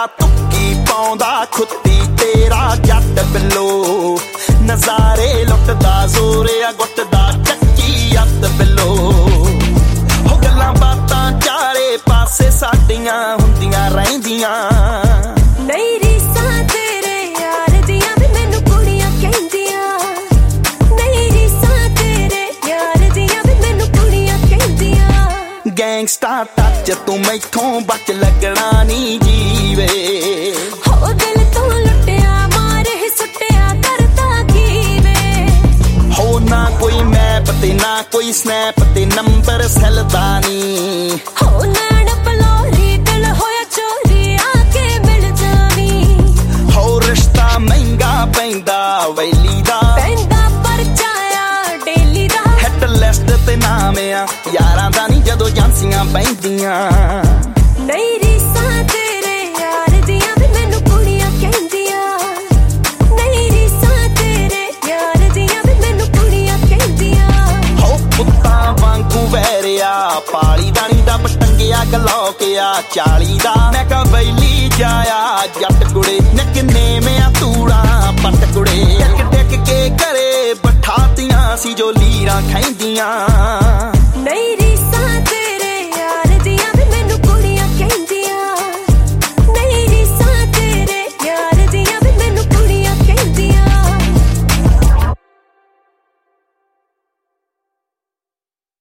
तुक्की पाउंदा खुत्ती तेरा जट बिलो नज़ारे लुटदा जोरिया गुटदा चक्की अत बिलो हो गल्लां बातां चारे पासे साडियां हुंदियां रहिंदियां नहीं रीसां तेरे यार दियां भी मैनू कुड़ियां कहंदियां नहीं रीसां तेरे यार दियां भी मैनू कुड़ियां कहंदियां गैंगस्टा टच तू मैथों बच लगना नहीं जीवे हो दिल तो लुटिया मारे सुटिया करता कीवे हो ना कोई मैप ते ना कोई स्नैप ते नंबर सैलदा नी हो नैन पलोरी दिल होया चोरी आके मिल जावी हो रिश्ता महंगा पैंदा वैली दा पैंदा परचाया डेली दा हिट लिस्ट ते नाम आ यारां दा नी जदों एजेंसियां बैंदियां नहीं रीसां तेरे यार दियां भी मैनू कुड़ियां कहंदियां नहीं रीसां तेरे यार दियां भी मैनू कुड़ियां कहंदियां हो पुत्तां वांगू वैरिया पाली दा नी डब टंगिया गलौकिया 40 दा मैं कहा वैली जाया जट कुड़े निकने में तूड़ा पट कुड़े टिक टिक के करे बठातियां सी जो लीरां खैंदियां